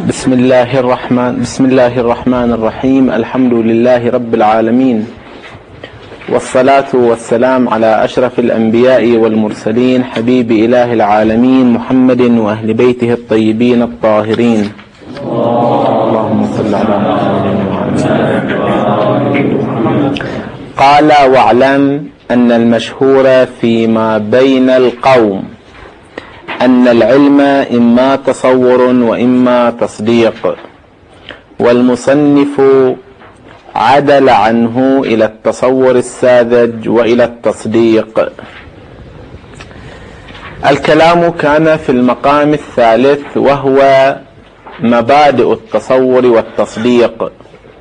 بسم الله الرحمن الرحيم. الحمد لله رب العالمين، والصلاة والسلام على أشرف الأنبياء والمرسلين، حبيب إله العالمين محمد وأهل بيته الطيبين الطاهرين. اللهم صل على محمد. قال: واعلم أن المشهور فيما بين القوم أن العلم إما تصور وإما تصديق، والمصنف عدل عنه إلى التصور الساذج وإلى التصديق. الكلام كان في المقام الثالث، وهو مبادئ التصور والتصديق،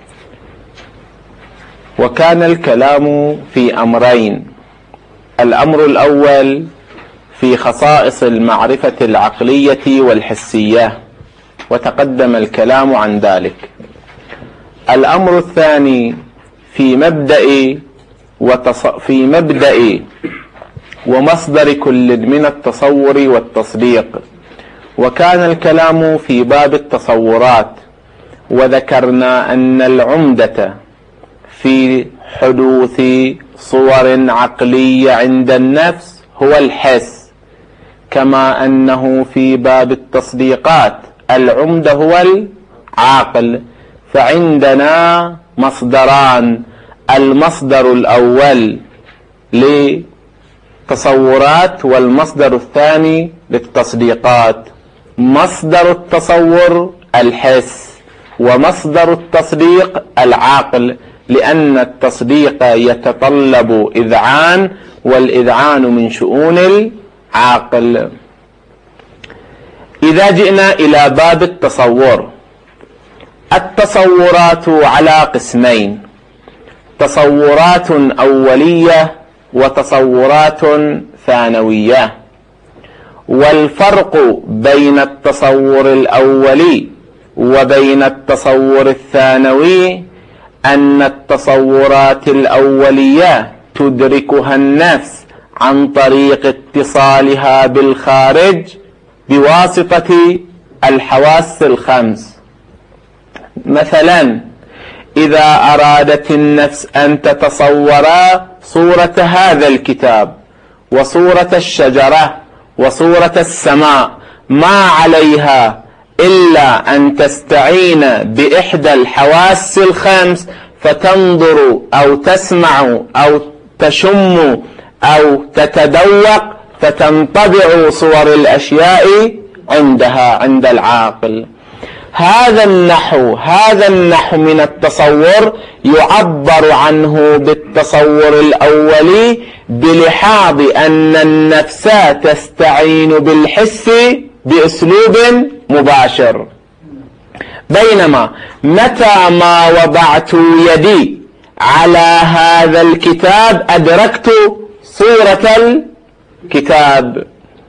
وكان الكلام في أمرين: الأمر الأول في خصائص المعرفة العقلية والحسية، وتقدم الكلام عن ذلك. الأمر الثاني في مبدأ ومصدر كل من التصور والتصديق، وكان الكلام في باب التصورات، وذكرنا أن العمدة في حدوث صور عقلية عند النفس هو الحس، كما أنه في باب التصديقات العمدة هو العقل. فعندنا مصدران: المصدر الأول للتصورات والمصدر الثاني للتصديقات. مصدر التصور الحس، ومصدر التصديق العقل، لأن التصديق يتطلب إذعان، والإذعان من شؤون العقل. إذا جئنا إلى باب التصور، التصورات على قسمين: تصورات أولية وتصورات ثانوية. والفرق بين التصور الأولي وبين التصور الثانوي أن التصورات الأولية تدركها النفس عن طريق اتصالها بالخارج بواسطة الحواس الخمس. مثلا إذا أرادت النفس أن تتصور صورة هذا الكتاب وصورة الشجرة وصورة السماء، ما عليها إلا أن تستعين بإحدى الحواس الخمس، فتنظر أو تسمع أو تشم أو تتذوق، فتنطبع صور الأشياء عندها عند العاقل. هذا النحو من التصور يعبر عنه بالتصور الأولي، بلحاظ أن النفس تستعين بالحس بأسلوب مباشر. بينما متى ما وضعت يدي على هذا الكتاب أدركت صورة الكتاب.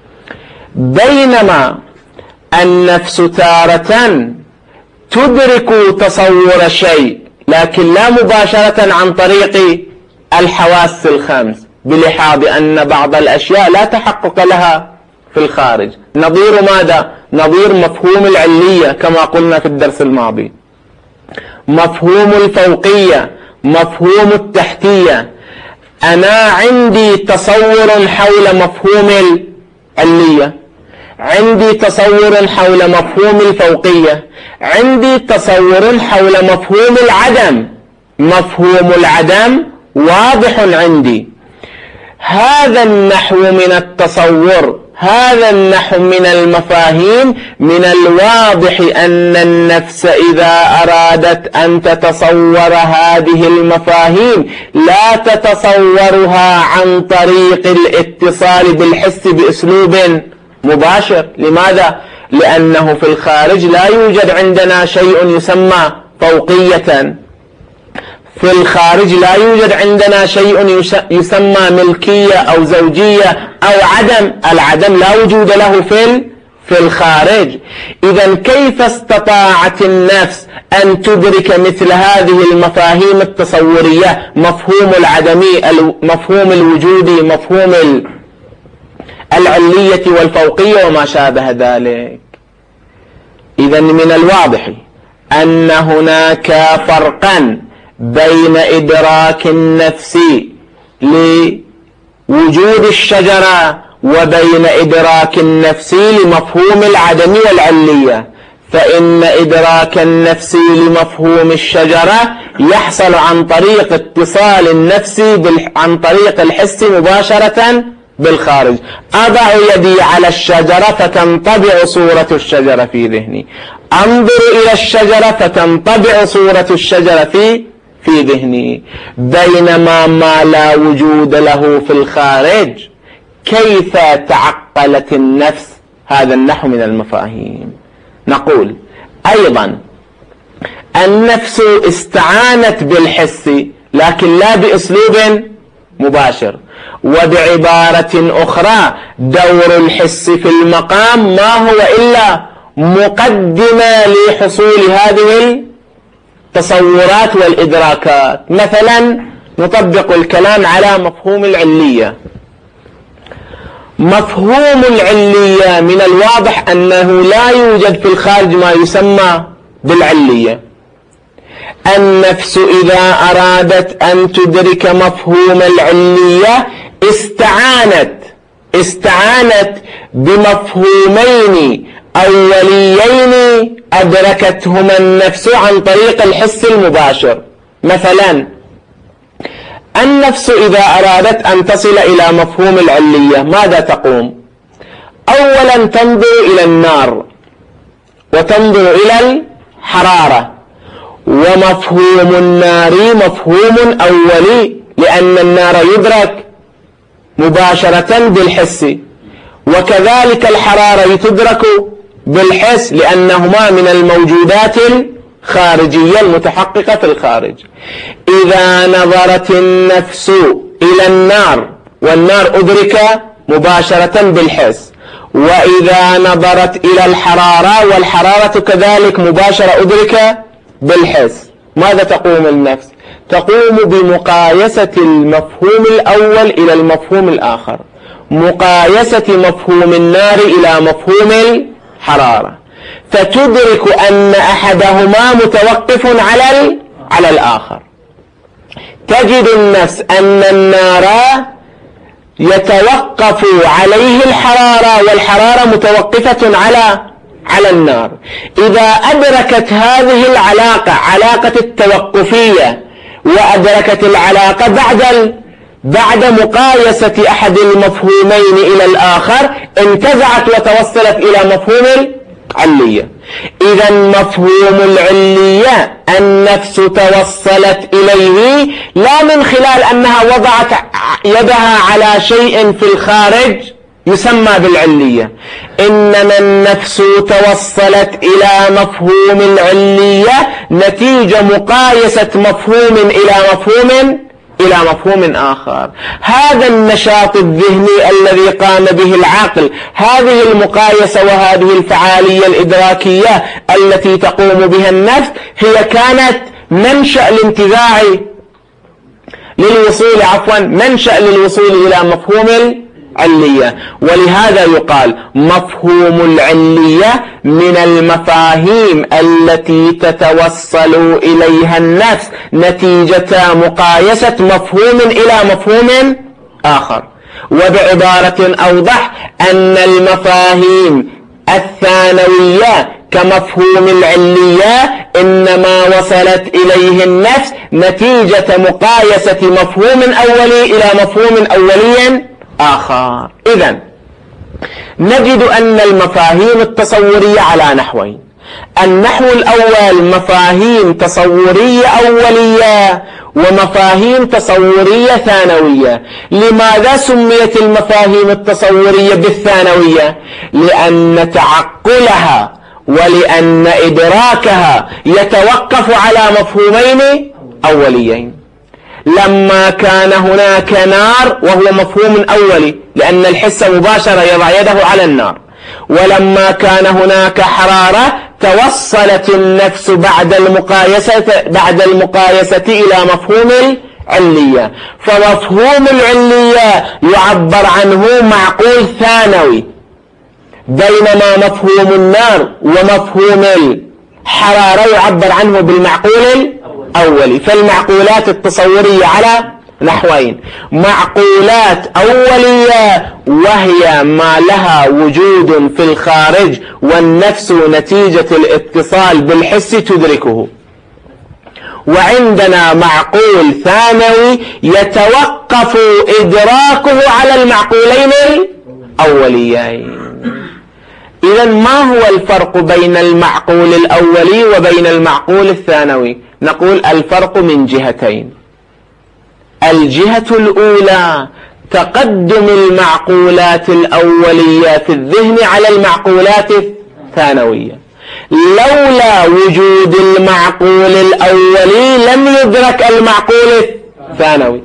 بينما النفس تارة تدرك تصور شيء، لكن لا مباشرة عن طريق الحواس الخمس، بلحاظ أن بعض الأشياء لا تحقق لها في الخارج. نظير ماذا؟ نظير مفهوم العلية كما قلنا في الدرس الماضي، مفهوم الفوقية، مفهوم التحتية. أنا عندي تصور حول مفهوم العلية، عندي تصور حول مفهوم الفوقية، عندي تصور حول مفهوم العدم. مفهوم العدم واضح عندي. هذا النحو من التصور، هذا النحو من المفاهيم، من الواضح أن النفس إذا أرادت أن تتصور هذه المفاهيم لا تتصورها عن طريق الاتصال بالحس بأسلوب مباشر. لماذا؟ لأنه في الخارج لا يوجد عندنا شيء يسمى فوقية، في الخارج لا يوجد عندنا شيء يسمى ملكية أو زوجية أو عدم. العدم لا وجود له في الخارج. إذن كيف استطاعت النفس أن تدرك مثل هذه المفاهيم التصورية؟ مفهوم العدمي، مفهوم الوجودي، مفهوم العلية والفوقية وما شابه ذلك. إذن من الواضح أن هناك فرقا بين إدراك النفس لوجود الشجرة وبين إدراك النفس لمفهوم العدم والعلية. فإن إدراك النفس لمفهوم الشجرة يحصل عن طريق اتصال النفس عن طريق الحس مباشرة بالخارج. أضع يدي على الشجرة فتنطبع صورة الشجرة في ذهني، أنظر إلى الشجرة فتنطبع صورة الشجرة في ذهني. بينما ما لا وجود له في الخارج كيف تعقلت النفس هذا النحو من المفاهيم؟ نقول أيضا النفس استعانت بالحس لكن لا بأسلوب مباشر. وبعبارة أخرى دور الحس في المقام ما هو إلا مقدمة لحصول هذه التصورات والإدراكات. مثلا نطبق الكلام على مفهوم العلية. مفهوم العلية من الواضح أنه لا يوجد في الخارج ما يسمى بالعلية. النفس إذا أرادت أن تدرك مفهوم العلية استعانت بمفهومين أوليين أدركتهما النفس عن طريق الحس المباشر. مثلا النفس إذا أرادت أن تصل إلى مفهوم العلية ماذا تقوم؟ أولا تنظر إلى النار وتنظر إلى الحرارة، ومفهوم النار مفهوم أولي لأن النار يدرك مباشرة بالحس، وكذلك الحرارة تدرك بالحس لأنهما من الموجودات الخارجية المتحققة في الخارج. إذا نظرت النفس إلى النار والنار أدرك مباشرة بالحس، وإذا نظرت إلى الحرارة والحرارة كذلك مباشرة أدرك بالحس، ماذا تقوم النفس؟ تقوم بمقايسة المفهوم الأول إلى المفهوم الآخر، مقايسة مفهوم النار إلى مفهوم الحرارة، فتدرك أن أحدهما متوقف على الآخر. تجد النفس أن النار يتوقف عليه الحرارة والحرارة متوقفة على النار. إذا أدركت هذه العلاقة علاقة التوقفية وأدركت العلاقة بعد مقايسة أحد المفهومين إلى الآخر انتزعت وتوصلت إلى مفهوم العلية. إذا مفهوم العلية النفس توصلت إليه لا من خلال أنها وضعت يدها على شيء في الخارج يسمى بالعلية، إنما النفس توصلت إلى مفهوم العلية نتيجة مقايسة مفهوم إلى مفهوم آخر. هذا النشاط الذهني الذي قام به العقل، هذه المقايسة وهذه الفعالية الإدراكية التي تقوم بها النفس هي كانت منشأ الانتزاع منشأ للوصول إلى مفهوم العلية. ولهذا يقال مفهوم العلية من المفاهيم التي تتوصل إليها النفس نتيجة مقايسة مفهوم إلى مفهوم آخر. وبعبارة أوضح أن المفاهيم الثانوية كمفهوم العلية إنما وصلت إليه النفس نتيجة مقايسة مفهوم أولي إلى مفهوم أولي آخر. إذن نجد أن المفاهيم التصورية على نحوين. النحو الأول مفاهيم تصورية أولية ومفاهيم تصورية ثانوية. لماذا سميت المفاهيم التصورية بالثانوية؟ لأن تعقلها ولأن إدراكها يتوقف على مفهومين أوليين. لما كان هناك نار وهو مفهوم أولي لأن الحس مباشرة يضع يده على النار، ولما كان هناك حرارة توصلت النفس بعد المقايسة إلى مفهوم العلية. فمفهوم العلية يعبر عنه معقول ثانوي بينما مفهوم النار ومفهوم الحرارة يعبر عنه بالمعقول الأولي. فالمعقولات التصورية على نحوين: معقولات أولية وهي ما لها وجود في الخارج والنفس نتيجة الاتصال بالحس تدركه، وعندنا معقول ثانوي يتوقف إدراكه على المعقولين الأوليين. إذن ما هو الفرق بين المعقول الأولي وبين المعقول الثانوي؟ نقول الفرق من جهتين. الجهة الأولى تقدم المعقولات الأولية في الذهن على المعقولات الثانوية. لولا وجود المعقول الأولي لم يدرك المعقول الثانوي.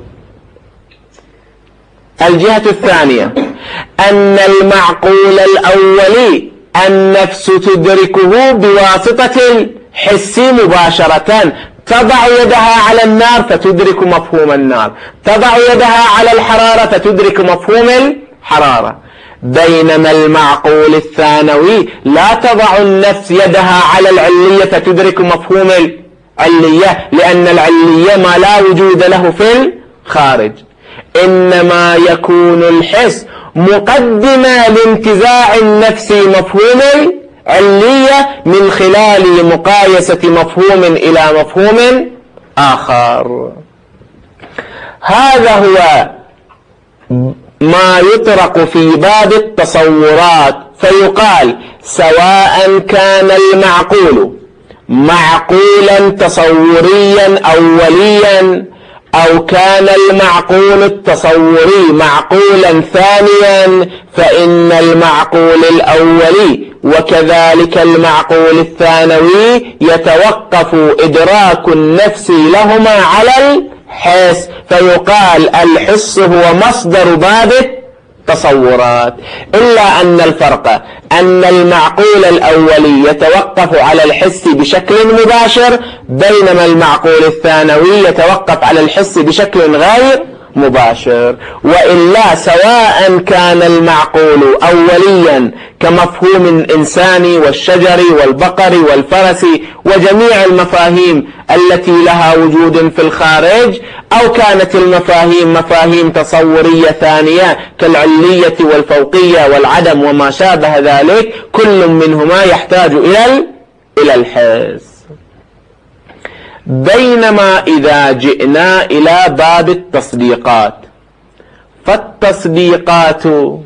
الجهة الثانية أن المعقول الأولي النفس تدركه بواسطة الحس مباشرة، تضع يدها على النار فتدرك مفهوم النار، تضع يدها على الحرارة فتدرك مفهوم الحرارة. بينما المعقول الثانوي لا تضع النفس يدها على العلية فتدرك مفهوم العلية، لأن العلية ما لا وجود له في الخارج، إنما يكون الحس مقدمة لانتزاع النفس مفهوم العلية من خلال مقايسة مفهوم إلى مفهوم آخر. هذا هو ما يطرق في باب التصورات، فيقال سواء كان المعقول معقولا تصوريا أوليا أو كان المعقول التصوري معقولا ثانيا، فإن المعقول الأولي وكذلك المعقول الثانوي يتوقف إدراك النفس لهما على الحس، فيقال الحس هو مصدر باب التصورات. إلا أن الفرق أن المعقول الأولي يتوقف على الحس بشكل مباشر، بينما المعقول الثانوي يتوقف على الحس بشكل غير مباشر. وإلا سواء كان المعقول أوليا كمفهوم الإنسان والشجر والبقر والفرس وجميع المفاهيم التي لها وجود في الخارج، أو كانت المفاهيم مفاهيم تصورية ثانية كالعلية والفوقية والعدم وما شابه ذلك، كل منهما يحتاج إلى الحس. بينما إذا جئنا إلى باب التصديقات، فالتصديقات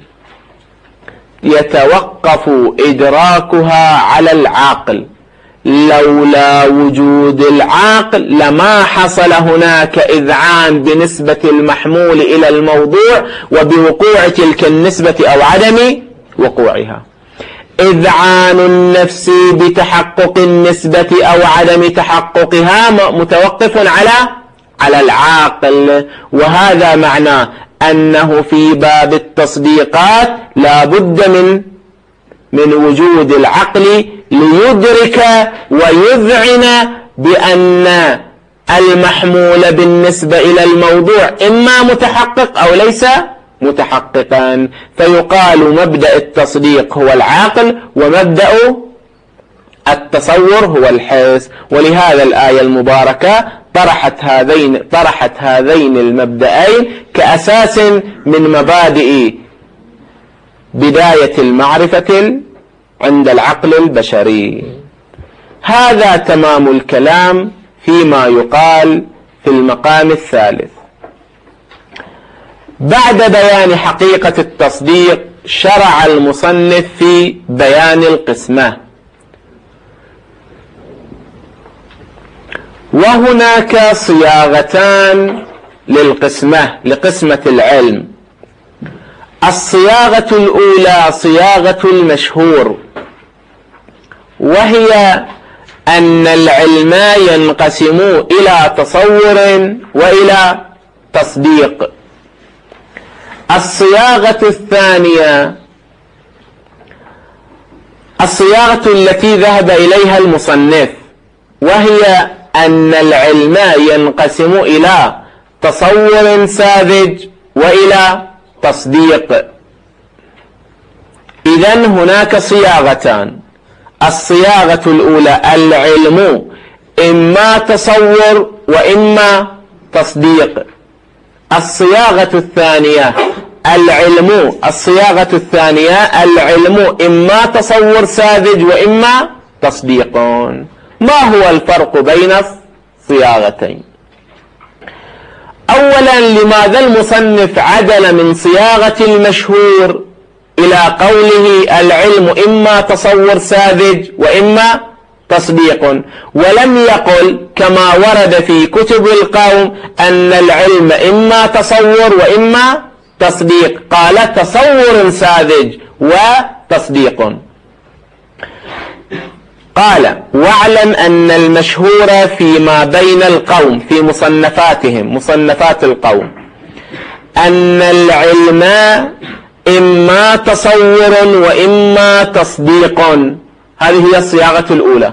يتوقف إدراكها على العقل. لولا وجود العقل لما حصل هناك إذعان بنسبة المحمول إلى الموضوع وبوقوع تلك النسبة أو عدم وقوعها. إذعان النفس بتحقق النسبة أو عدم تحققها متوقف على العقل، وهذا معناه أنه في باب التصديقات لا بد من وجود العقل ليدرك ويذعن بأن المحمول بالنسبة إلى الموضوع إما متحقق أو ليس متحققا، فيقال مبدأ التصديق هو العقل ومبدأ التصور هو الحس. ولهذا الآية المباركة طرحت هذين المبدأين كأساس من مبادئ بداية المعرفة عند العقل البشري. هذا تمام الكلام فيما يقال في المقام الثالث. بعد بيان حقيقة التصديق شرع المصنف في بيان القسمة. وهناك صياغتان لقسمة العلم. الصياغة الأولى صياغة المشهور، وهي أن العلم ينقسم إلى تصور وإلى تصديق. الصياغة الثانية الصياغة التي ذهب إليها المصنف، وهي أن العلم ينقسم إلى تصور ساذج وإلى تصديق. إذن هناك صياغتان. الصياغة الأولى العلم إما تصور وإما تصديق. الصياغة الثانية العلم إما تصور ساذج وإما تصديق. ما هو الفرق بين الصياغتين؟ أولا، لماذا المصنف عدل من صياغة المشهور إلى قوله العلم إما تصور ساذج وإما تصديق، ولم يقل كما ورد في كتب القوم أن العلم إما تصور وإما تصديق، قال تصور ساذج وتصديق. قال: واعلم أن المشهور فيما بين القوم في مصنفاتهم، مصنفات القوم، أن العلم إما تصور وإما تصديق. هذه هي الصياغة الأولى.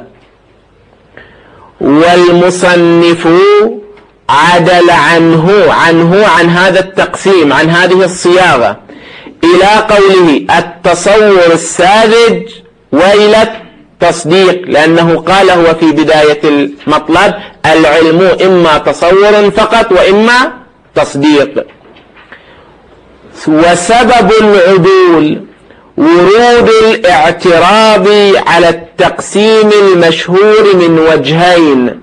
والمصنف عدل عن هذا التقسيم، عن هذه الصياغة، إلى قوله التصور الساذج وإلى التصديق، لأنه قال هو في بداية المطلب العلم إما تصور فقط وإما تصديق. وسبب العدول ورود الاعتراض على التقسيم المشهور من وجهين.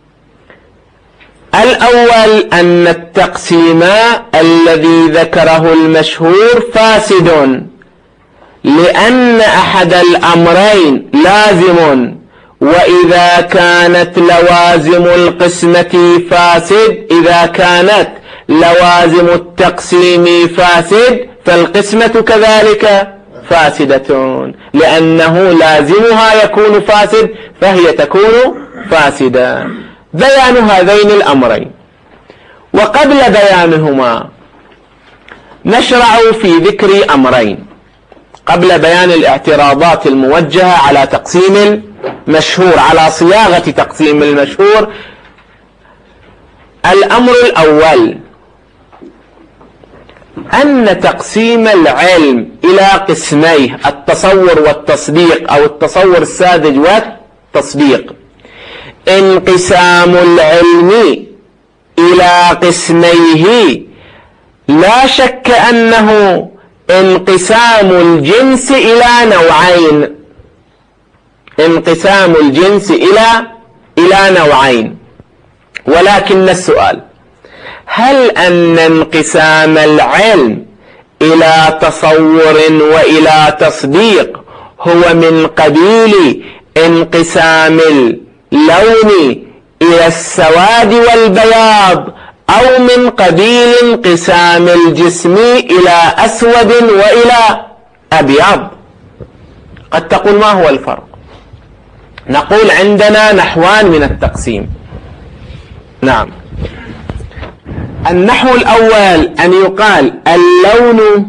الأول أن التقسيم الذي ذكره المشهور فاسد، لأن أحد الأمرين لازم، وإذا كانت لوازم القسمة فاسد، إذا كانت لوازم التقسيم فاسد فالقسمة كذلك فاسدة، لأنه لازمها يكون فاسد فهي تكون فاسدة. بيان هذين الأمرين. وقبل بيانهما نشرع في ذكر أمرين قبل بيان الاعتراضات الموجهة على تقسيم المشهور، على صياغة تقسيم المشهور. الأمر الأول أن تقسيم العلم إلى قسميه، التصور والتصديق، أو التصور الساذج والتصديق. انقسام العلم إلى قسميه لا شك أنه انقسام الجنس إلى نوعين، انقسام الجنس إلى نوعين. ولكن السؤال: هل أن انقسام العلم إلى تصور وإلى تصديق هو من قبيل انقسام اللون إلى السواد والبياض، أو من قبيل انقسام الجسم إلى أسود وإلى أبيض؟ قد تقول ما هو الفرق؟ نقول عندنا نحوان من التقسيم. نعم. النحو الأول أن يقال اللون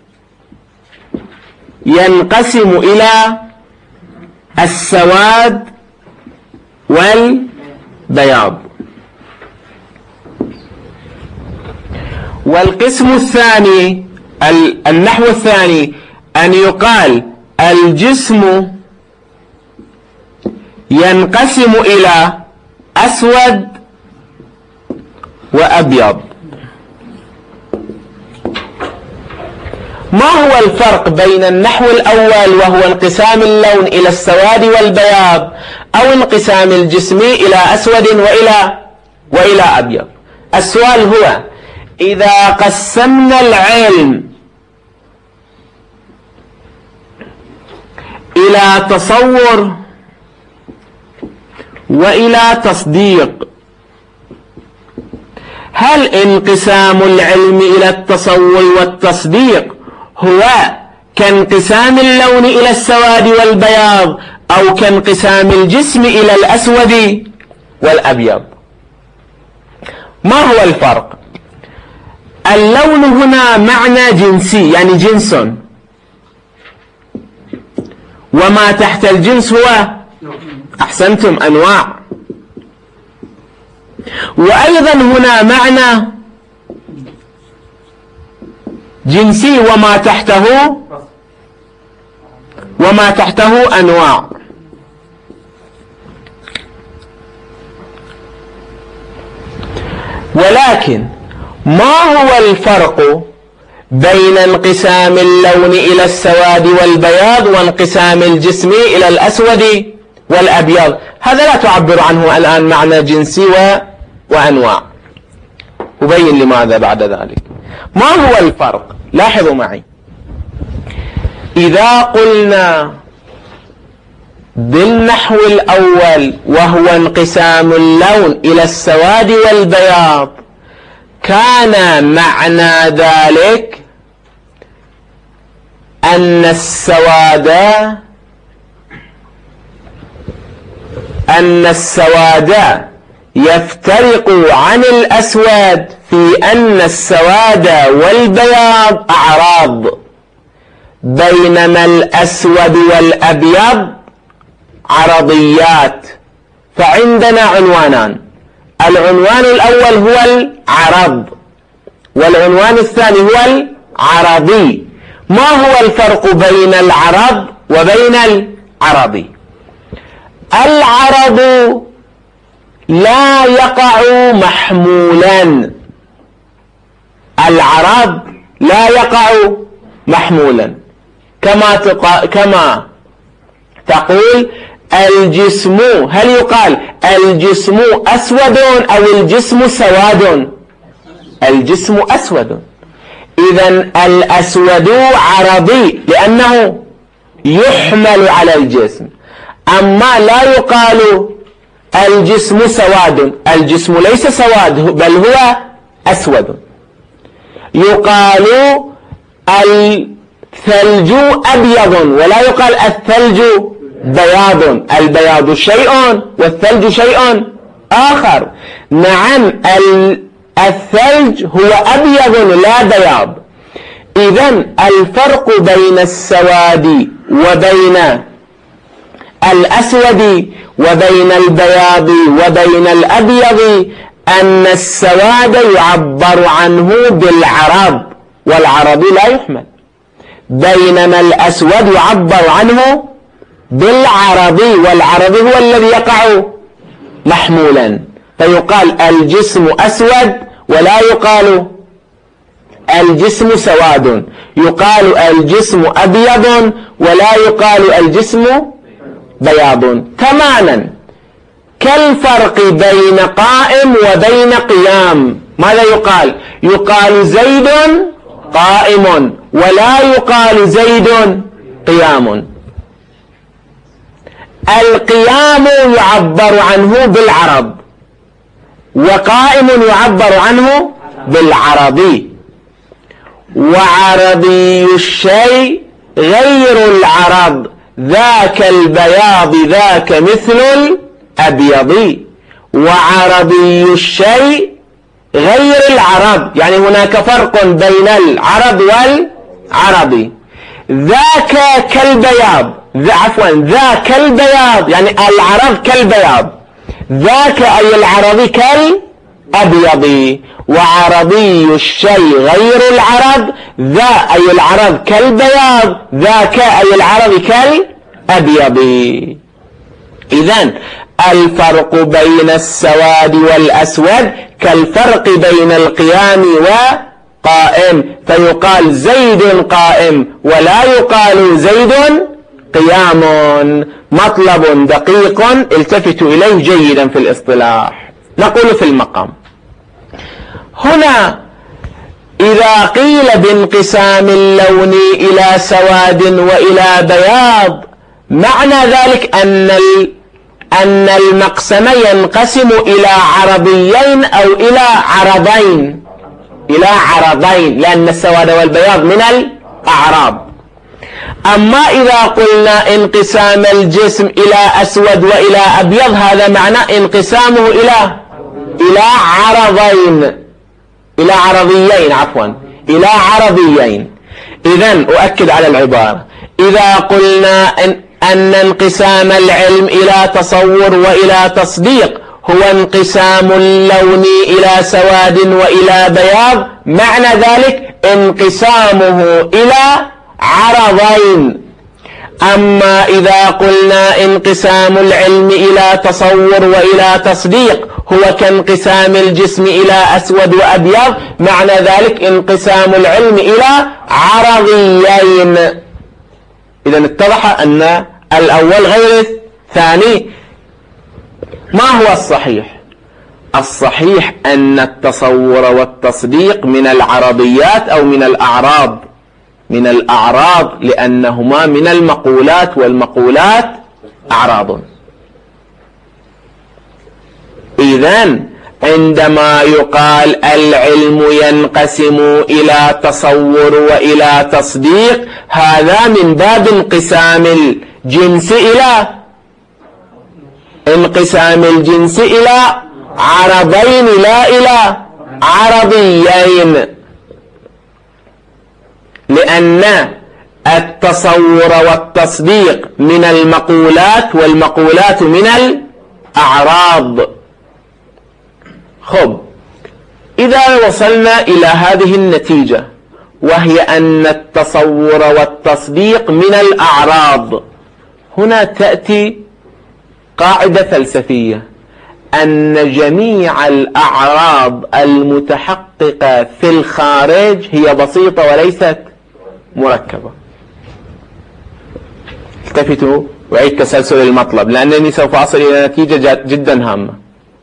ينقسم إلى السواد والبياض. والقسم الثاني، النحو الثاني، أن يقال الجسم ينقسم إلى أسود وأبيض. ما هو الفرق بين النحو الأول وهو انقسام اللون إلى السواد والبياض، أو انقسام الجسم إلى أسود وإلى أبيض؟ السؤال هو: إذا قسمنا العلم إلى تصور وإلى تصديق، هل انقسام العلم إلى التصور والتصديق هو كانقسام اللون إلى السواد والبياض، أو كانقسام الجسم إلى الأسود والأبيض؟ ما هو الفرق؟ اللون هنا معنى جنسي، يعني جنس، وما تحت الجنس هو، أحسنتم، أنواع. وأيضا هنا معنى جنسي وما تحته وما تحته أنواع. ولكن ما هو الفرق بين انقسام اللون إلى السواد والبياض وانقسام الجسم إلى الأسود والأبيض؟ هذا لا تعبر عنه الآن معنى جنسي وأنواع. أبين لماذا بعد ذلك. ما هو الفرق؟ لاحظوا معي، إذا قلنا بالنحو الأول وهو انقسام اللون إلى السواد والبياض، كان معنى ذلك أن السواد يفترق عن الأسود في أن السواد والبياض أعراض، بينما الأسود والأبيض عرضيات. فعندنا عنوانان، العنوان الأول هو العرض والعنوان الثاني هو العرضي. ما هو الفرق بين العرض وبين العرضي؟ العرض لا يقع محمولا، العرض لا يقع محمولا، كما تقول الجسم، هل يقال الجسم أسود أو الجسم سواد؟ الجسم أسود. إذن الأسود عرضي لأنه يحمل على الجسم، أما لا يقال الجسم سواد، الجسم ليس سواد بل هو أسود. يقال الثلج أبيض ولا يقال الثلج بياض، البياض شيء والثلج شيء آخر. نعم الثلج هو أبيض لا بياض. إذن الفرق بين السواد وبين الأسود وبين البياض وبين الأبيض أن السواد يعبر عنه بالعرض والعرض لا يحمل، بينما الأسود يعبر عنه بالعرض والعرض هو الذي يقع محمولا. فيقال الجسم أسود ولا يقال الجسم سواد، يقال الجسم أبيض ولا يقال الجسم بياض. تماما كالفرق بين قائم وبين قيام. ماذا يقال؟ يقال زيد قائم ولا يقال زيد قيام. القيام يعبر عنه بالعرض وقائم يعبر عنه بالعرض. وعرضي الشيء غير العرض، ذاك البياض ذاك مثل الأبيض. وعرضي الشيء غير العرض، يعني هناك فرق بين العرض والعرض. ذاك كالبياض، ذاك البياض يعني العرض كالبياض، ذاك أي العرض كالأبيض. وعرضي الشيء غير العرض، ذا أي العرض كالبياض، ذاك أي العرض كالأبيض. إذن الفرق بين السواد والأسود كالفرق بين القيام وقائم، فيقال زيد قائم ولا يقال زيد قيام. مطلب دقيق التفتوا إليه جيدا في الاصطلاح. نقول في المقام هنا إذا قيل بانقسام اللون إلى سواد وإلى بياض، معنى ذلك أن المقسم ينقسم إلى عرضيين أو إلى عرضين، لأن السواد والبياض من الأعراض. أما إذا قلنا انقسام الجسم إلى أسود وإلى أبيض، هذا معنى انقسامه إلى عرضيين. إذن أؤكد على العبارة، إذا قلنا أن انقسام العلم إلى تصور وإلى تصديق هو انقسام اللون إلى سواد وإلى بياض، معنى ذلك انقسامه إلى عرضين. أما إذا قلنا انقسام العلم إلى تصور وإلى تصديق هو كانقسام الجسم إلى أسود وأبيض، معنى ذلك انقسام العلم إلى عرضيين. إذا اتضح أن الأول غير الثاني. ما هو الصحيح؟ الصحيح أن التصور والتصديق من العرضيات أو من الأعراض، من الأعراض، لأنهما من المقولات، والمقولات أعراض. إذن عندما يقال العلم ينقسم إلى تصور وإلى تصديق، هذا من باب انقسام الجنس إلى عرضين لا إلى عرضيين، لأن التصور والتصديق من المقولات، والمقولات من الأعراض. خب، إذا وصلنا إلى هذه النتيجة وهي أن التصور والتصديق من الأعراض، هنا تأتي قاعدة فلسفية أن جميع الأعراض المتحققة في الخارج هي بسيطة وليست مركبة. التفتوا وعيد تسلسل المطلب، لأنني سوف أصل إلى نتيجة جدا هامة.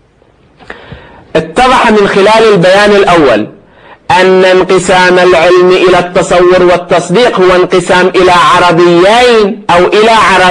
اتضح من خلال البيان الأول أن انقسام العلم إلى التصور والتصديق هو انقسام إلى عرضيين أو إلى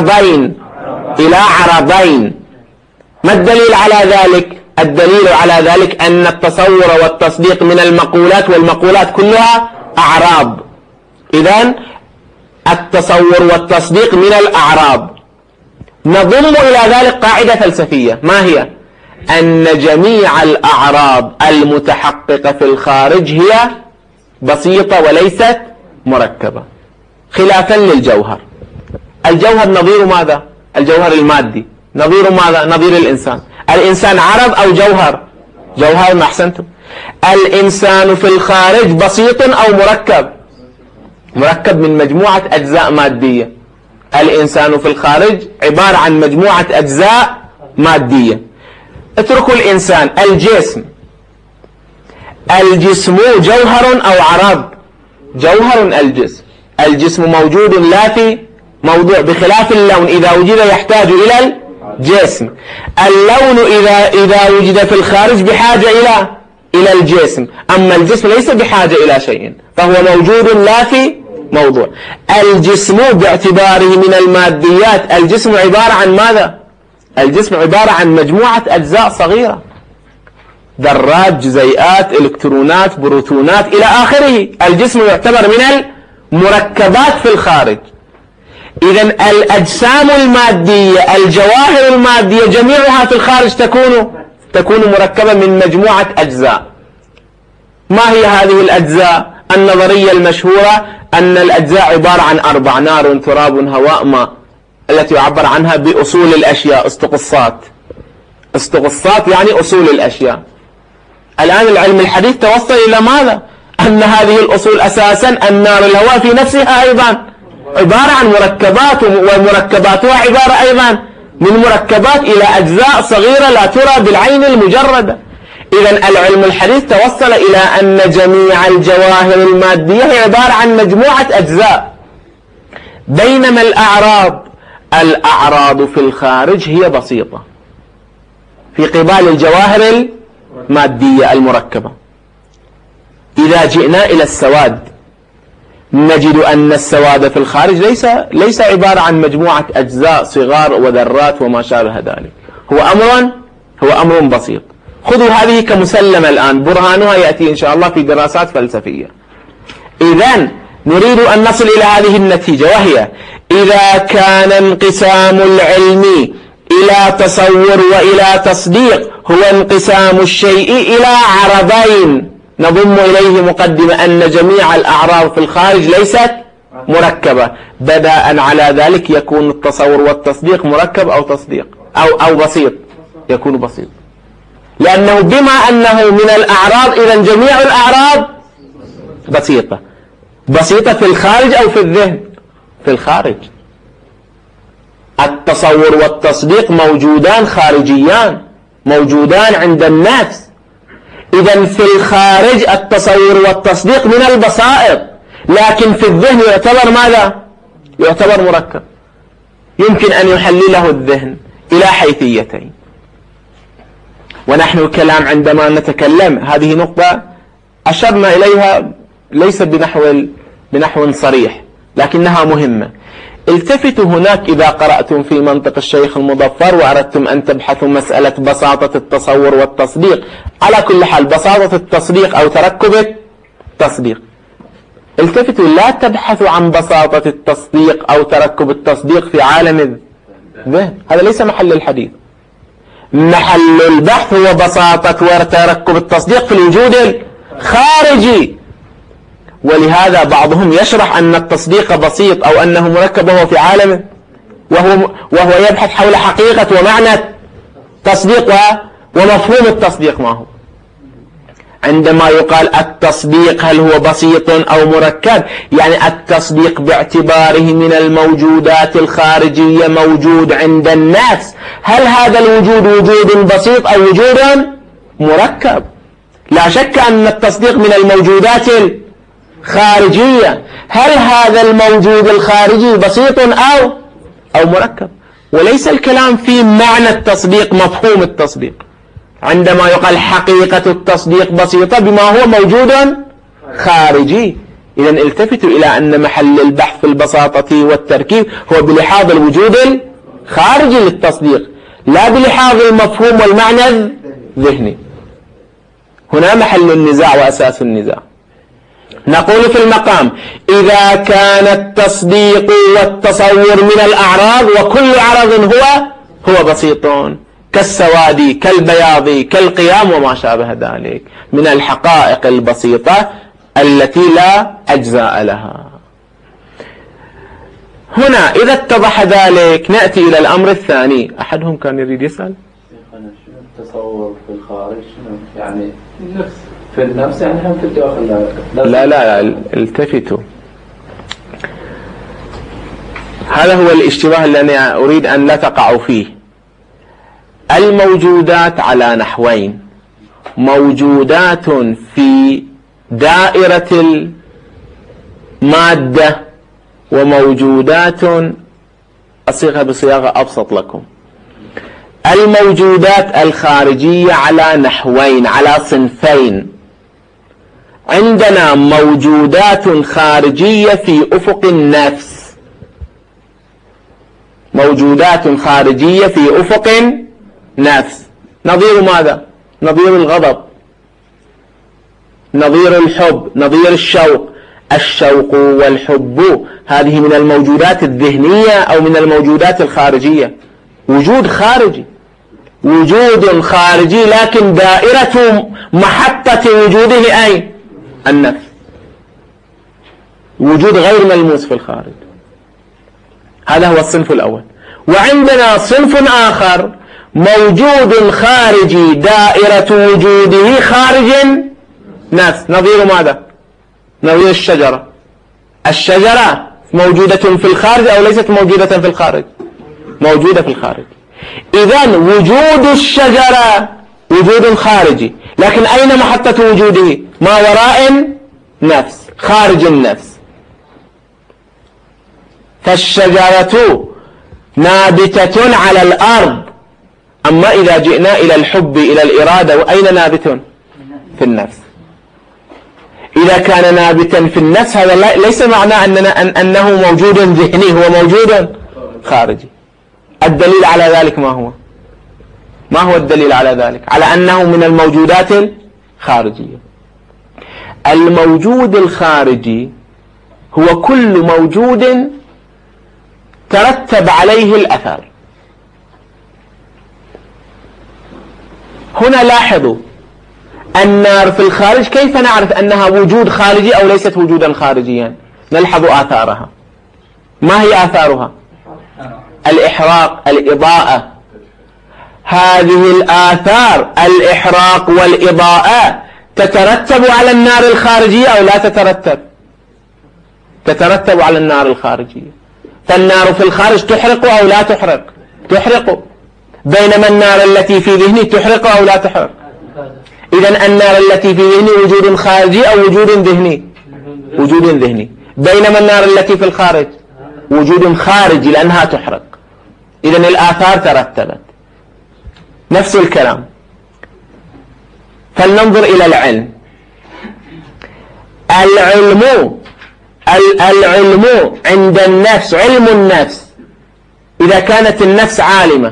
عرضين. ما الدليل على ذلك؟ الدليل على ذلك أن التصور والتصديق من المقولات، والمقولات كلها أعراض. إذن التصور والتصديق من الأعراض. نضم إلى ذلك قاعدة فلسفية، ما هي؟ أن جميع الأعراض المتحققة في الخارج هي بسيطة وليست مركبة، خلافا للجوهر. الجوهر نظير ماذا؟ الجوهر المادي نظير ماذا؟ نظير الإنسان. الإنسان عرض أو جوهر؟ جوهر. ما أحسنتم. الإنسان في الخارج بسيط أو مركب؟ مركب من مجموعة أجزاء مادية. الإنسان في الخارج عبارة عن مجموعة أجزاء مادية. اتركوا الإنسان. الجسم جوهر أو عرض؟ جوهر. الجسم موجود لا في موضوع، بخلاف اللون إذا وجد يحتاج إلى الجسم. اللون إذا وجد في الخارج بحاجة إلى الجسم، أما الجسم ليس بحاجة إلى شيء، فهو موجود لا في موضوع. الجسم باعتباره من الماديات، الجسم عبارة عن ماذا؟ الجسم عبارة عن مجموعة أجزاء صغيرة، ذرات، جزيئات، إلكترونات، بروتونات إلى آخره. الجسم يعتبر من المركبات في الخارج. إذن الأجسام المادية، الجواهر المادية، جميعها في الخارج تكون مركبة من مجموعة أجزاء. ما هي هذه الأجزاء؟ النظرية المشهورة أن الأجزاء عبارة عن 4: نار، تراب، هواء، ماء، التي يعبر عنها بأصول الأشياء، استقصات يعني أصول الأشياء. الآن العلم الحديث توصل إلى ماذا؟ أن هذه الأصول أساسا النار، الهواء في نفسها أيضا عبارة عن مركبات، ومركباتها عبارة أيضا من مركبات إلى أجزاء صغيرة لا ترى بالعين المجردة. إذن العلم الحديث توصل إلى أن جميع الجواهر المادية هي عبارة عن مجموعة أجزاء، بينما الأعراض في الخارج هي بسيطة في قبال الجواهر المادية المركبة. إذا جئنا إلى السواد نجد أن السواد في الخارج ليس عبارة عن مجموعة أجزاء صغار وذرات وما شابه ذلك، هو أمر بسيط. خذوا هذه كمسلمة الآن، برهانها يأتي إن شاء الله في دراسات فلسفية. إذن نريد أن نصل إلى هذه النتيجة، وهي إذا كان انقسام العلم إلى تصور وإلى تصديق هو انقسام الشيء إلى عرضين، نضم إليه مقدمة أن جميع الأعراض في الخارج ليست مركبة. بداء على ذلك يكون التصور والتصديق مركب أو تصديق أو بسيط، يكون بسيط، لأنه بما أنه من الأعراض إذن جميع الأعراض بسيطة في الخارج أو في الذهن؟ في الخارج. التصور والتصديق موجودان خارجيان، موجودان عند النفس. إذن في الخارج التصور والتصديق من البسائط، لكن في الذهن يعتبر ماذا؟ يعتبر مركب. يمكن أن يحلله الذهن إلى حيثيتين. ونحن الكلام عندما نتكلم هذه نقطة أشرنا إليها ليس بنحو صريح، لكنها مهمة. التفتوا هناك إذا قرأتم في منطق الشيخ المظفر وأردتم أن تبحثوا مسألة بساطة التصور والتصديق. على كل حال بساطة التصديق أو تركب التصديق، التفتوا لا تبحثوا عن بساطة التصديق أو تركب التصديق في عالم الذهن، هذا ليس محل الحديث. محل البحث هو بساطة وتركب التصديق في الوجود الخارجي. ولهذا بعضهم يشرح أن التصديق بسيط أو أنه مركب وهو في عالم، وهو يبحث حول حقيقة ومعنى التصديق ومفهوم التصديق ما هو. عندما يقال التصديق هل هو بسيط أو مركب، يعني التصديق باعتباره من الموجودات الخارجية موجود عند النفس، هل هذا الوجود وجود بسيط أو وجود مركب؟ لا شك أن التصديق من الموجودات الخارجية. هل هذا الموجود الخارجي بسيط أو مركب؟ وليس الكلام في معنى التصديق، مفهوم التصديق. عندما يقال حقيقة التصديق بسيطة بما هو موجود خارجي. إذن التفتوا إلى أن محل البحث في البساطة والتركيب هو بلحاظ الوجود الخارجي للتصديق، لا بلحاظ المفهوم والمعنى الذهني. هنا محل النزاع وأساس النزاع. نقول في المقام: إذا كان التصديق والتصور من الأعراض، وكل عرض هو بسيط كالسواد كالبياض كالقيام وما شابه ذلك من الحقائق البسيطة التي لا أجزاء لها. هنا إذا اتضح ذلك نأتي إلى الأمر الثاني. أحدهم كان يريد يسأل؟ التصور في الخارج يعني النفس في النفس، يعني هم في الداخل. لا التفتوا. هذا هو الاشتباه الذي أريد أن لا تقعوا فيه. الموجودات على نحوين: موجودات في دائرة المادة، وموجودات أصيغها بصياغة أبسط لكم. الموجودات الخارجية على نحوين، على صنفين. عندنا موجودات خارجية في أفق النفس، موجودات خارجية في أفق نفس. نظير ماذا؟ نظير الغضب، نظير الحب، نظير الشوق. الشوق والحب هذه من الموجودات الذهنية أو من الموجودات الخارجية. وجود خارجي، وجود خارجي، لكن دائرة محطة وجوده أين؟ النفس. وجود غير ملموس في الخارج. هذا هو الصنف الأول. وعندنا صنف آخر: موجود خارجي دائرة وجوده خارج نفس. نظير ماذا؟ نظير الشجرة. الشجرة موجودة في الخارج أو ليست موجودة في الخارج؟ موجودة في الخارج. إذن وجود الشجرة وجود خارجي، لكن أين محطة وجوده؟ ما وراء النفس، خارج النفس. فالشجرة نابتة على الأرض، أما إذا جئنا إلى الحب إلى الإرادة، وأين نابت؟ في النفس. إذا كان نابتا في النفس هذا ليس معناه أنه موجود ذهني، هو موجود خارجي. الدليل على ذلك ما هو؟ ما هو الدليل على ذلك؟ على أنه من الموجودات الخارجية. الموجود الخارجي هو كل موجود ترتب عليه الأثر. هنا لاحظوا النار في الخارج، كيف نعرف أنها وجود خارجي أو ليست وجودا خارجيا؟ نلحظ آثارها. ما هي آثارها؟ الإحراق، الإضاءة. هذه الآثار الإحراق والإضاءة تترتب على النار الخارجية أو لا تترتب؟ تترتب على النار الخارجية. فالنار في الخارج تحرق أو لا تحرق؟ تحرق. بينما النار التي في ذهني تحرق أو لا تحرق؟ إذن النار التي في ذهني وجود خارجي أو وجود ذهني؟ وجود ذهني. بينما النار التي في الخارج وجود خارجي لأنها تحرق. إذن الآثار ترتبت. نفس الكلام. فلننظر إلى العلم. العلم عند النفس، علم النفس إذا كانت النفس عالمة،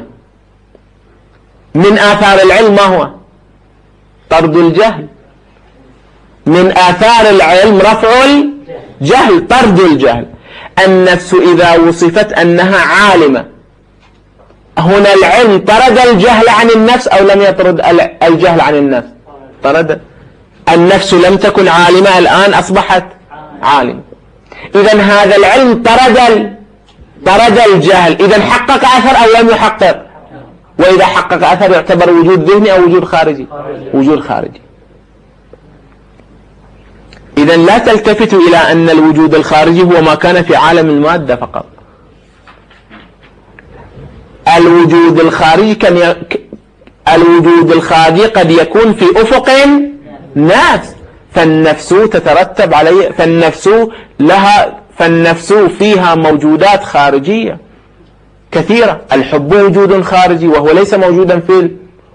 من آثار العلم ما هو؟ طرد الجهل. من آثار العلم رفع الجهل، طرد الجهل. النفس إذا وصفت أنها عالمة، هنا العلم طرد الجهل عن النفس أو لم يطرد الجهل عن النفس؟ طرد. النفس لم تكن عالمة، الآن أصبحت عالمة. إذن هذا العلم طرد الجهل. إذن حقق أثر أو لم يحقق؟ وإذا حقق أثر يعتبر وجود ذهني أو وجود خارجي؟ وجود خارجي. إذن لا تلتفتوا إلى أن الوجود الخارجي هو ما كان في عالم المادة فقط. الوجود الخارجي قد يكون في أفق النفس، فالنفس تترتب عليه، فالنفس فيها موجودات خارجية كثيرة. الحب وجود خارجي وهو ليس موجودا في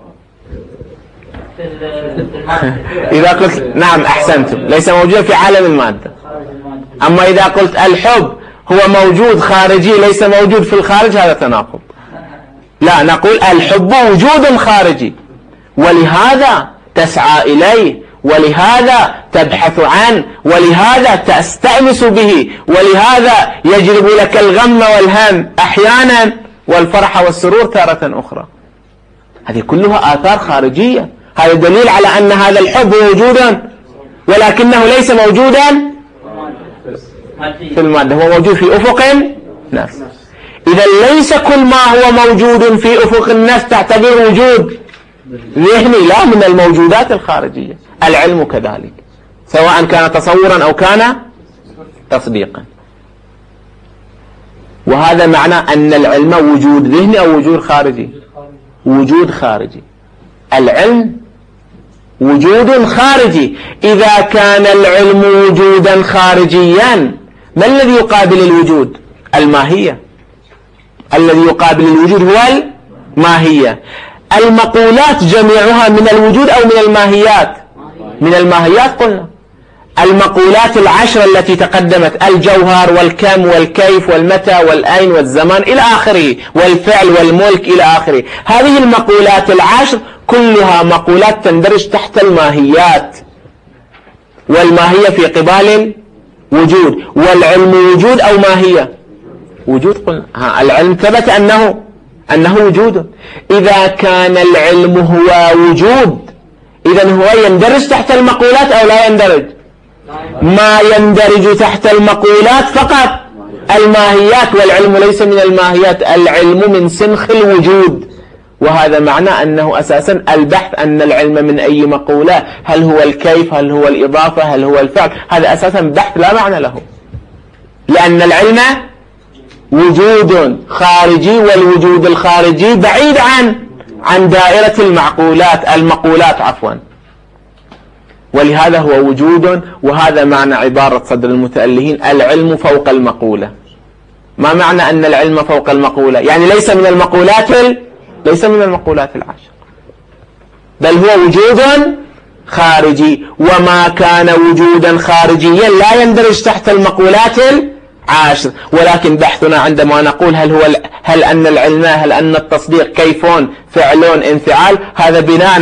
إذا قلت نعم أحسنتم، ليس موجودا في عالم المادة. أما إذا قلت الحب هو موجود خارجي ليس موجود في الخارج، هذا تناقض. لا، نقول الحب وجود خارجي، ولهذا تسعى إليه، ولهذا تبحث عنه، ولهذا تستأنس به، ولهذا يجلب لك الغم والهم أحيانا والفرح والسرور تارة أخرى. هذه كلها آثار خارجية. هذا دليل على أن هذا الحب موجودا ولكنه ليس موجودا في المادة، هو موجود في أفق النفس. إذا ليس كل ما هو موجود في أفق النفس تعتبر وجود ذهني، لا، من الموجودات الخارجية. العلم كذلك، سواء كان تصورا أو كان تصديقا. وهذا معنى أن العلم وجود ذهني أو وجود خارجي؟ وجود خارجي. العلم وجود خارجي. إذا كان العلم وجودا خارجيا، ما الذي يقابل الوجود؟ الماهية. الذي يقابل الوجود هو الماهية. المقولات جميعها من الوجود أو من الماهيات؟ من الماهيات. قلنا المقولات العشر التي تقدمت، الجوهر والكم والكيف والمتى والأين والزمان إلى آخره، والفعل والملك إلى آخره، هذه المقولات العشر كلها مقولات تندرج تحت الماهيات، والماهية في قبال الوجود. والعلم وجود أو ماهية؟ وجود. قلنا العلم ثبت أنه وجود. إذا كان العلم هو وجود، إذن هو يندرج تحت المقولات أو لا يندرج؟ ما يندرج تحت المقولات فقط الماهيات، والعلم ليس من الماهيات. العلم من سنخ الوجود. وهذا معنى أنه أساسا البحث أن العلم من أي مقولة، هل هو الكيف، هل هو الإضافة، هل هو الفعل، هذا أساسا بحث لا معنى له، لأن العلم وجود خارجي، والوجود الخارجي بعيد عن دائرة المقولات عفوا. ولهذا هو وجود. وهذا معنى عبارة صدر المتألهين العلم فوق المقولة. ما معنى أن العلم فوق المقولة؟ يعني ليس من المقولات العشر، بل هو وجود خارجي. وما كان وجودا خارجيا لا يندرج تحت المقولات العشر. ولكن بحثنا عندما نقول هل أن العلم، هل أن التصديق كيفون فعلون انفعال، هذا بناء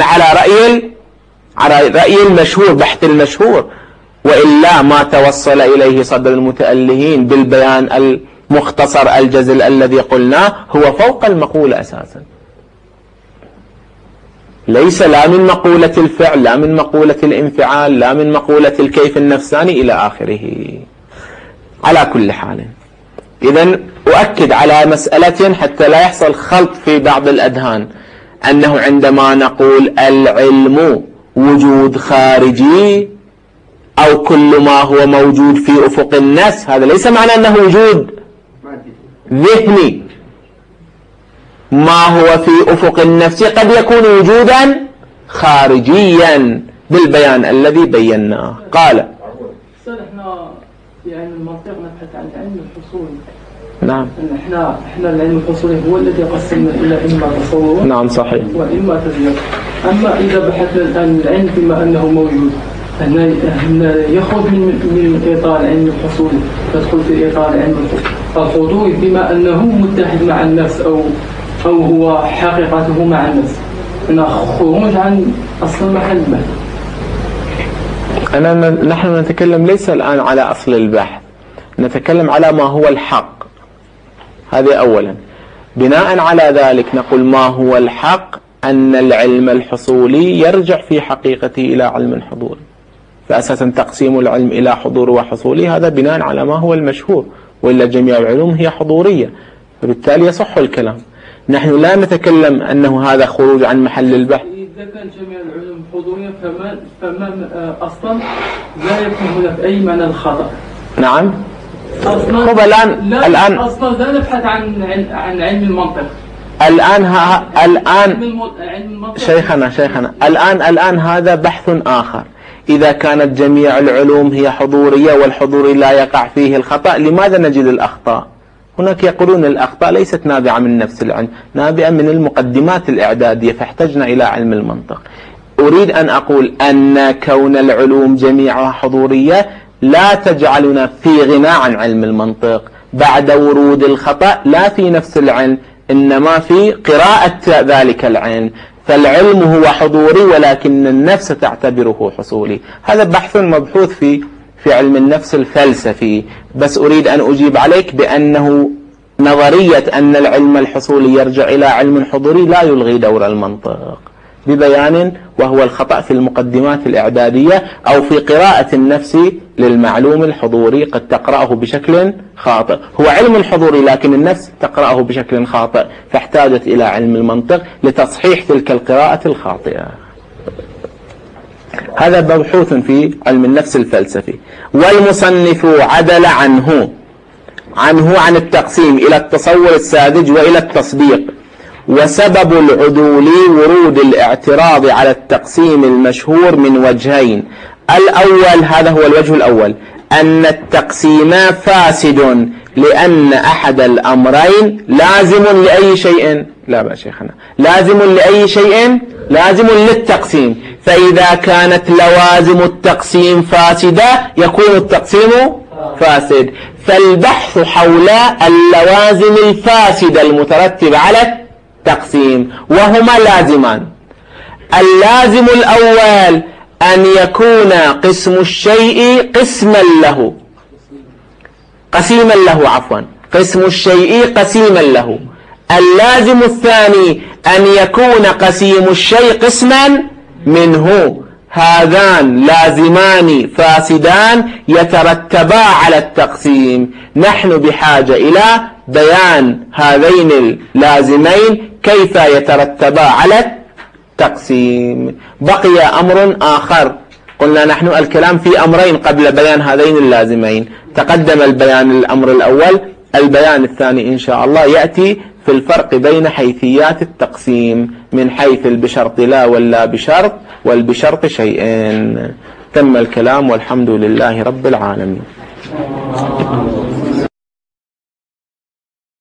على رأي المشهور، بحث المشهور، وإلا ما توصل إليه صدر المتألهين بالبيان المختصر الجزل الذي قلناه هو فوق المقولة أساسا، ليس لا من مقولة الفعل، لا من مقولة الانفعال، لا من مقولة الكيف النفساني إلى آخره. على كل حال، إذن أؤكد على مسألة حتى لا يحصل خلط في بعض الأذهان، أنه عندما نقول العلم وجود خارجي أو كل ما هو موجود في أفق النفس، هذا ليس معنى أنه وجود ذهني، ما هو في أفق النفس قد يكون وجودا خارجيا بالبيان الذي بيناه. قال احنا يعني المنطق نبحث عن العلم الحصولي. نعم. احنا العلم الحصولي هو الذي قسمنا الى اما تصور نعم صحيح واما تزييف. اما اذا بحثنا الان العلم بما انه موجود هنا يخرج من اطار العلم الحصولي، يدخل في اطار العلم الحضوري بما انه متحد مع النفس او هو حقيقته مع النفس. هنا خروج عن اصل محل البحث. نحن نتكلم ليس الآن على أصل البحث، نتكلم على ما هو الحق. هذه أولا. بناء على ذلك نقول ما هو الحق، أن العلم الحصولي يرجع في حقيقته إلى علم حضوري، فأساسا تقسيم العلم إلى حضور وحصولي هذا بناء على ما هو المشهور، وإلا جميع العلوم هي حضورية، فبالتالي يصح الكلام. نحن لا نتكلم أنه هذا خروج عن محل البحث. إذا كان جميع العلوم حضورية فما أصلا لا يكون هناك أي معنى الخطأ. نعم. أصلا الآن أصلا لا نبحث عن علم المنطق. الآن شيخنا الآن هذا بحث آخر. إذا كانت جميع العلوم هي حضورية والحضور لا يقع فيه الخطأ، لماذا نجد الأخطاء؟ هناك يقولون الأخطاء ليست نابعة من نفس العلم، نابعة من المقدمات الإعدادية، فاحتجنا إلى علم المنطق. أريد أن أقول أن كون العلوم جميعها حضورية لا تجعلنا في غنى عن علم المنطق بعد ورود الخطأ، لا في نفس العلم إنما في قراءة ذلك العلم. فالعلم هو حضوري ولكن النفس تعتبره حصولي. هذا بحث مبحوث في علم النفس الفلسفي. بس أريد أن أجيب عليك بأنه نظرية أن العلم الحصولي يرجع إلى علم حضوري لا يلغي دور المنطق ببيان، وهو الخطأ في المقدمات الإعدادية أو في قراءة النفس للمعلوم الحضوري، قد تقرأه بشكل خاطئ. هو علم الحضوري لكن النفس تقرأه بشكل خاطئ، فاحتاجت إلى علم المنطق لتصحيح تلك القراءة الخاطئة. هذا مبحوث في علم النفس الفلسفي. والمصنف عدل عنه عن التقسيم إلى التصور الساذج وإلى التصديق. وسبب العدول ورود الاعتراض على التقسيم المشهور من وجهين. الأول، هذا هو الوجه الأول، أن التقسيم فاسد لأن أحد الأمرين لازم لأي شيء، لا بقى شيخنا، لازم لأي شيء لازم للتقسيم، فإذا كانت لوازم التقسيم فاسدة يكون التقسيم فاسد. فالبحث حول اللوازم الفاسدة المترتبة على التقسيم، وهما لازمان. اللازم الأول أن يكون قسم الشيء قسما له، قسم الشيء قسيما له. اللازم الثاني أن يكون قسيم الشيء قسما منه. هذان لازمان فاسدان يترتبا على التقسيم. نحن بحاجة إلى بيان هذين اللازمين كيف يترتبا على التقسيم. بقي أمر آخر، قلنا نحن الكلام في أمرين قبل بيان هذين اللازمين. تقدم البيان الأمر الأول، البيان الثاني إن شاء الله يأتي في الفرق بين حيثيات التقسيم، من حيث البشرط لا ولا بشرط والبشرط شيئين. تم الكلام والحمد لله رب العالمين.